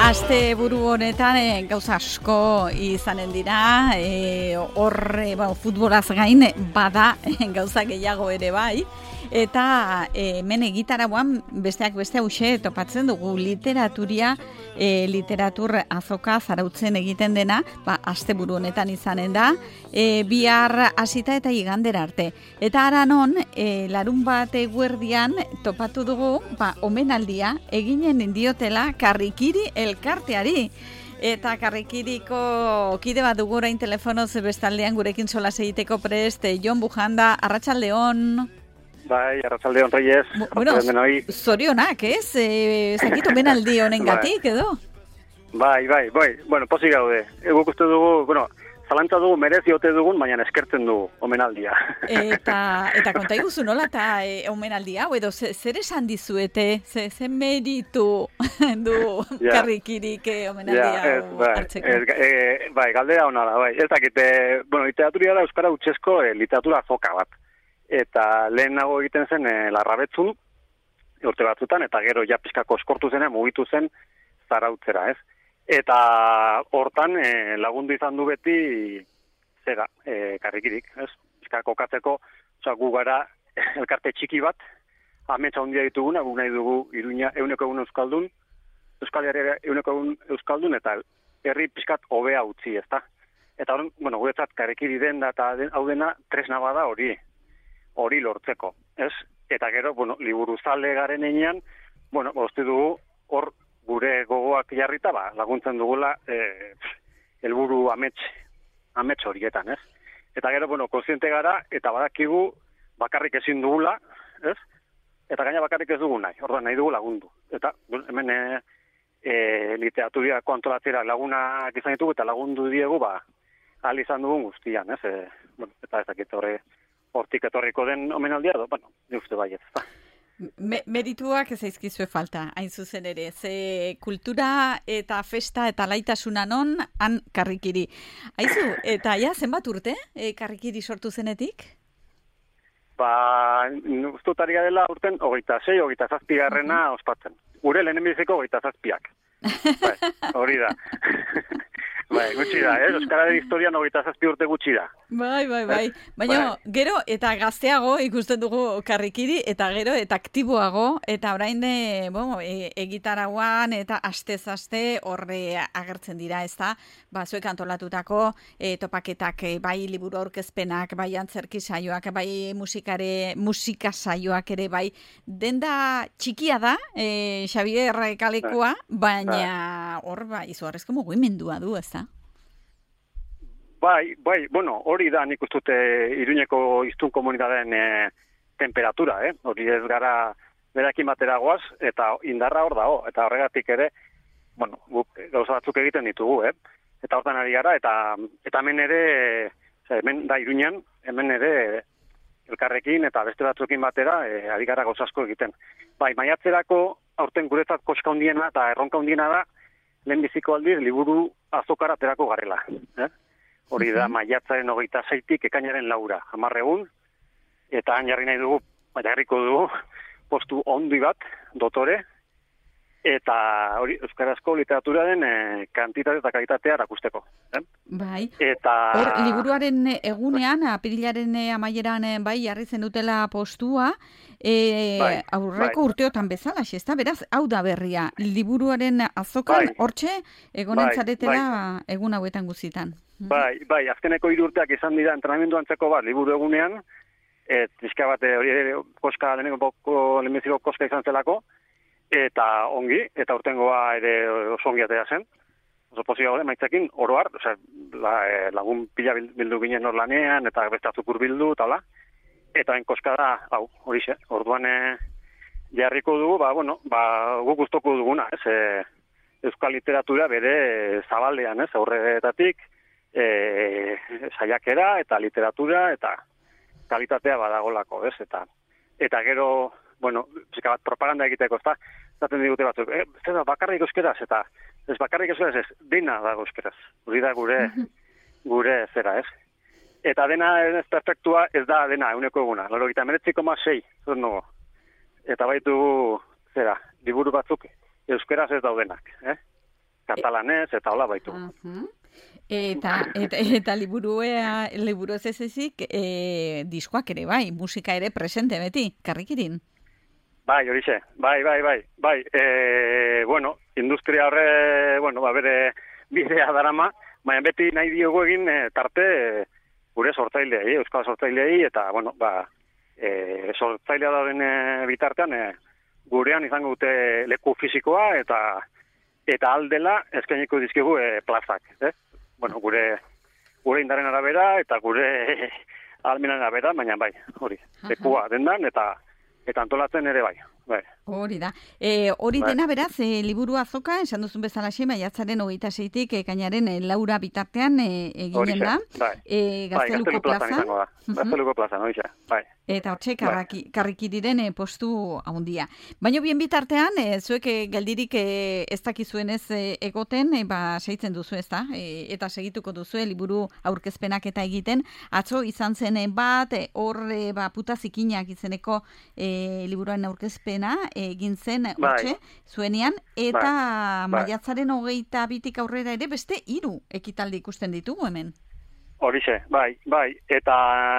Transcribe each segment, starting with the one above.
Aste buru honetan gauza asko izanen dira, futbolaz gain bada gauza gehiago ere bai, eta hemen egitarauan besteak beste hauxe topatzen dugu literatura, literatur azoka zarautzen egiten dena, asteburu honetan izanen da, bihar hasita eta igandera arte. Eta haranon, larun bat eguerdian topatu dugu, omenaldia eginen diotela Karrikiri elkarteari. Eta Karrikiriko kide bat dugu orain telefonoz bestaldean gurekin solas egiteko prest, Jon Bujanda, arratsaldeon. Bai, arratsaldeon Reyes. Bueno, zorionak, ez? Zakit omenaldi honengatik, edo? Bai. Bueno, pozik gaude. Guk uste dugu, zalantza dugu merezi ote dugun, baina eskertzen dugu omenaldia. Eta konta iguzu nola eta omenaldia, edo zer esan dizuete, zer meritu du Karrikirik omenaldia hartzeko? Bai, galdera hona da, bai. Ez dakit, literatura da Euskara Hutsezko literatura azoka bat. Eta lehenago egiten zen Larrabetzun, urte batzutan, eta gero ja pizkako eskortu zen, mugitu zen Zarautzera, ez? Eta hortan lagundu izan du beti Karrikirik, ez? Pizkako katzeko, gu gara elkarte txiki bat, ametsa handia dituguna, gu nahi dugu Iruña 100% euskaldun, Euskal Herria 100% euskaldun, eta herri pizkat hobea utzi, ezta? Eta hori, guretzat Karrikiri den eta hau dena tresna bada hori lortzeko, ez? Eta gero, liburuzale garen enean, uste dugu hor gure gogoak jarrita, laguntzen dugula helburu amets horietan, ez? Eta gero, kontziente gara, eta badakigu bakarrik ezin dugula, ez? Eta gaina bakarrik ez dugu nahi, orduan nahi dugu lagundu. Eta hemen literaturako antolatzera lagunak izan ditugu, eta lagundu diegu, ahal izan dugun guztian, ez? Eta ez dakit hortik etorriko den omenaldia, ni uste baiet. Merituak ez zaizkizue falta, hain zuzen ere. Ze kultura eta festa eta laitasuna non, han Karrikiri. Aizu, eta zenbat urte Karrikiri sortu zenetik? Ustutaria dela urten 26, 27 ospatzen. Gure lehenenbiziko 27ak. Hori da. Gutxi da, Euskararen historian 27 urte gutxi da. Bai. Baina, gero eta gazteago ikusten dugu Karrikiri, eta gero eta aktiboago, eta orain egitarauan eta astez-aste horre agertzen dira, ez da? Zuek antolatutako topaketak, bai liburu aurkezpenak, bai antzerki saioak, bai musika saioak ere, bai denda txikia da, Xabier Kalekua, baina hor, izugarrizko mugimendua du, ez da? Bai, hori da nik uste dute Iruñeko hiztun komunitateen temperatura, hori ez gara berakin batera goaz, eta indarra hor dago, eta horregatik ere, guk gauza batzuk egiten ditugu, eta hortan ari gara, eta hemen ere, hemen da Iruñan, hemen ere elkarrekin eta beste batzuekin batera ari gara gauza asko egiten. Bai, maiatzerako aurten guretzat koska handiena eta erronka handiena da, lehenbiziko aldiz liburu azokara aterako garela, Hori da, maiatzaren 26tik ekainaren 4, 10 egun, eta han jarriko dugu, postu ondi bat, dotore, eta hori euskarazko literaturaren kantitate eta kalitatea erakusteko. Bai, hor liburuaren egunean, apirilaren amaieran jarri zen dutela postua, aurreko urteotan bezala, ez da, beraz, hau da berria, liburuaren azokan, hortxe, egonen zaretela egun hauetan guztietan. Bai, azkeneko 3 urteak izan dira entrenamendu antzeko bat liburu egunean, pixka bat hori koska lehenbiziko koska izan zelako, eta ongi, eta urtengoa ere oso ongi atera zen, oso pozio gaude maitzekin, oroar, lagun pila bildu ginen hor lanean, eta bestatzuk urbildu, eta hola, eta koska da, horixe, orduan jarriko dugu, guk gustoko duguna, euskal literatura bere zabaldean, aurretatik, saiakera eta literatura eta kalitatea badagolako, eta gero, pixka bat propaganda egiteko, zaten digute batzuk, bakarrik euskeraz, eta ez bakarrik euskeraz, ez, dena dago euskeraz, hori da gure zera, ez? Eta dena ez perfektua ez da dena, 100 eguna, 99,6, eta baitu, liburu batzuk, euskeraz ez daudenak, katalanez, eta hola baitu. Eta liburu ez ezik, diskoak ere bai, musika ere presente beti, Karrikirin. Bai, horixe, bai. Bueno, industria horre, bere bidea darama, baina beti nahi diogu egin tarte gure sortzaileei, euskal sortzaileei, eta, sortzailea dauden bitartean, gurean izango dute leku fisikoa, eta aldela eskainiko dizkigu plazak, gure indaren arabera, eta gure almenaren arabera, baina bai, hori, lekua dendan, eta antolatzen ere bai. Hori da. Hori dena beraz, liburu azoka, esan duzun bezala maiatzaren 26-tik ekainaren Laura bitartean eginen da. Gazteluko plazan. Gazteluko plazan, hori bai. Eta hortxe Karrikiriren postu handia. Baina bien bitartean, zuek geldirik ez dakizuenez egoten, seitzen duzu ez da, eta segituko duzu liburu aurkezpenak eta egiten. Atzo izan zen bat, hor puta zikinak izeneko liburuaren aurkezpena egin zen hortxe, zuenean, eta maiatzaren 22-tik aurrera ere beste 3 ekitaldi ikusten ditugu hemen. Horixe, bai, eta,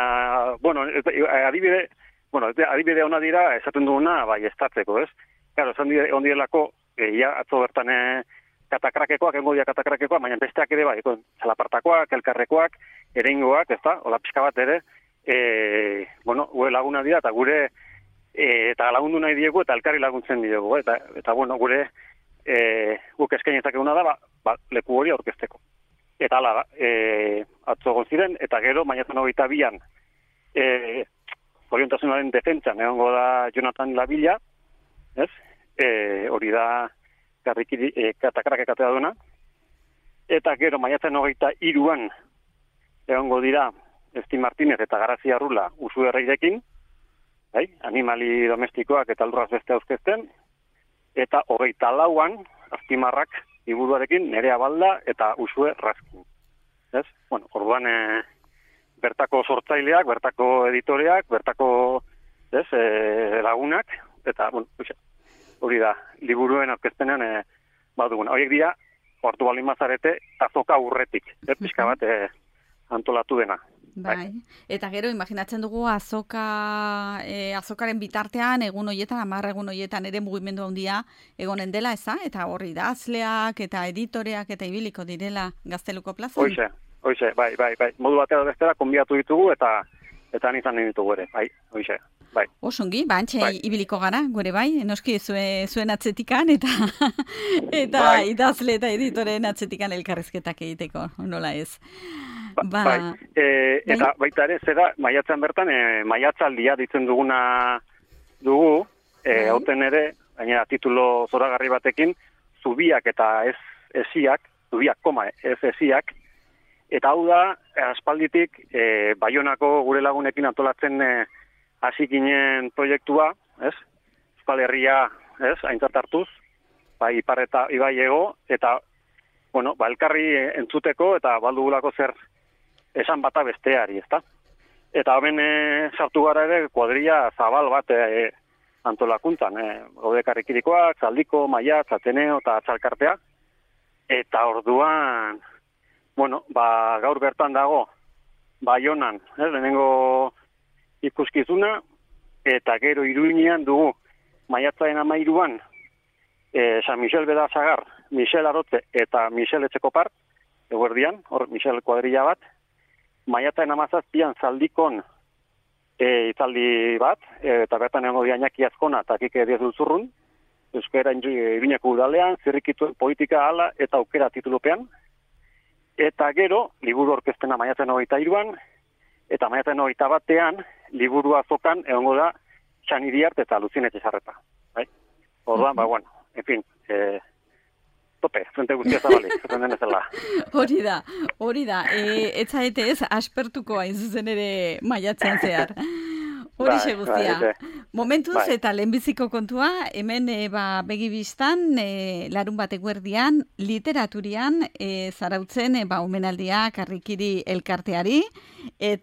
adibide ona dira, esaten duguna, estatzeko, ez? Claro, esan ondielako, atzo bertan katakrakekoak, baina besteak ere bai, zalapartakoak, elkarrekoak, ereingoak, ez da, hola pixka bat ere, gure laguna dira, eta gure, eta lagundu nahi diegu, eta elkarri laguntzen diegu, eta gure, guk eskainezak eguna da, leku hori aurkezteko. Eta hala da, atzo egon ziren, eta gero, maiatzen 22an, oriontasunaren defentsan, egongo da Jonathan Labilla, ez? Hori da Katakrake katedraduna, eta gero, maiatzen 23an, egongo dira Esti Martinez eta Garazia Rula Usu Herreirekin, animali domestikoak eta lurraz beste aurkezten, eta 24an, Aztimarrak, liburuarekin Nerea Balda eta Usue Raskin. Ez? Orduan bertako sortzaileak, bertako editoreak, bertako lagunak, eta hori da, liburuen aurkezpenean baduguna. Horiek dira, hartu baldin bazarete, azoka urretik, pixka bat antolatu dena. Bai. Eta gero, imaginatzen dugu azokaren bitartean, egun horietan, 10 egun horietan ere mugimendu handia egonen dela, eza? Eta horri idazleak eta editoreak eta ibiliko direla Gazteluko plazan? Hoize, bai. Modu batera bestera, konbiatu ditugu eta izan ditugu ere, hoize. Bai. Osongi, antxe ibiliko gara, gure bai, noski zuen atzetikan eta idazle eta editoren atzetikan elkarrezketak egiteko, nola ez. Eta baita ere, zera, maiatzean bertan, maiatzaldia ditzen duguna dugu, hauten ere, gainera titulo zoragarri batekin, zubiak eta esiak, zubiak, esiak, eta hau da, aspalditik, Baionako gure lagunekin antolatzen hasi ginen proiektua, ez? Euskal Herria, ez? Aintzat hartuz, ipar eta ibai ego, eta, elkarri entzuteko, eta baldugulako zer esan bata besteari, ezta? Eta hemen sartu gara ere kuadrilla zabal bat antolakuntzan, gaude Karrikirikoak, Zaldiko, Maiatz, Ateneo eta Atzalkartea. Eta orduan, gaur bertan dago Baionan, lehenengo ikuskizuna, eta gero Iruinean dugu maiatzaren 13an San Michel Bedazagar, Michel Arotze eta Michel Etxekopar, eguerdian, hor Michel kuadrilla bat, maiatzaren 17an Zaldikon itzaldi bat, eta bertan egongo dira Iñaki Azkona eta Kike Diez Dulzurrun, Euskara Iruñeko udalean, zirrikitu politika ala eta aukera titulupean, eta gero, liburu orkestena maiatzaren 23an, eta maiatzaren 21an, liburu azokan egongo da Txani Diart eta Lucien Etxezarreta. Orduan, en fin, tope, frente guztia zabalik, zaten denezela. Hori da, etzaete ez aspertuko hain zuzen ere maiatzean zehar. Horixe guztia. Momentuz eta lehenbiziko kontua, hemen begibistan, larun bat eguerdian, literaturian, zarautzen omenaldia Karrikiri elkarteari,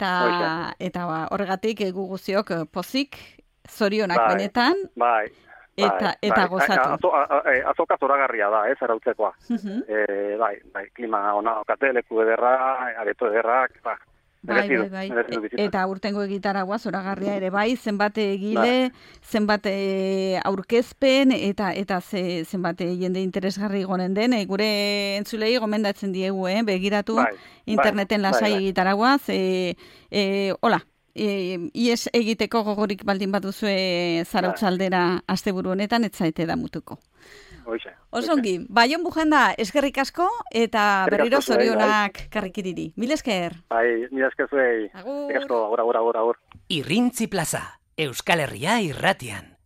eta horregatik guguziok pozik, zorionak benetan. eta gozatu. Azoka zoragarria da, zarautzekoa. Klima ona okate, leku ederra, areto ederrak, Bai. Eta urtengo egitaragua zoragarria ere bai, zenbat egile, zenbat aurkezpen eta zenbat jende interesgarri gonen den, gure entzulei gomendatzen diegu, begiratu interneten lasai egitaraguaz, hola, ies egiteko gogorik baldin baduzue Zarautzaldera asteburu honetan, ez zaite damutuko. Osongi, Baion Bujanda, eskerrik asko eta berriro zorionak karrikiriri. Mil esker. Mil esker zuei. Agur. Agur. Irrintzi Plaza, Euskal Herria irratian.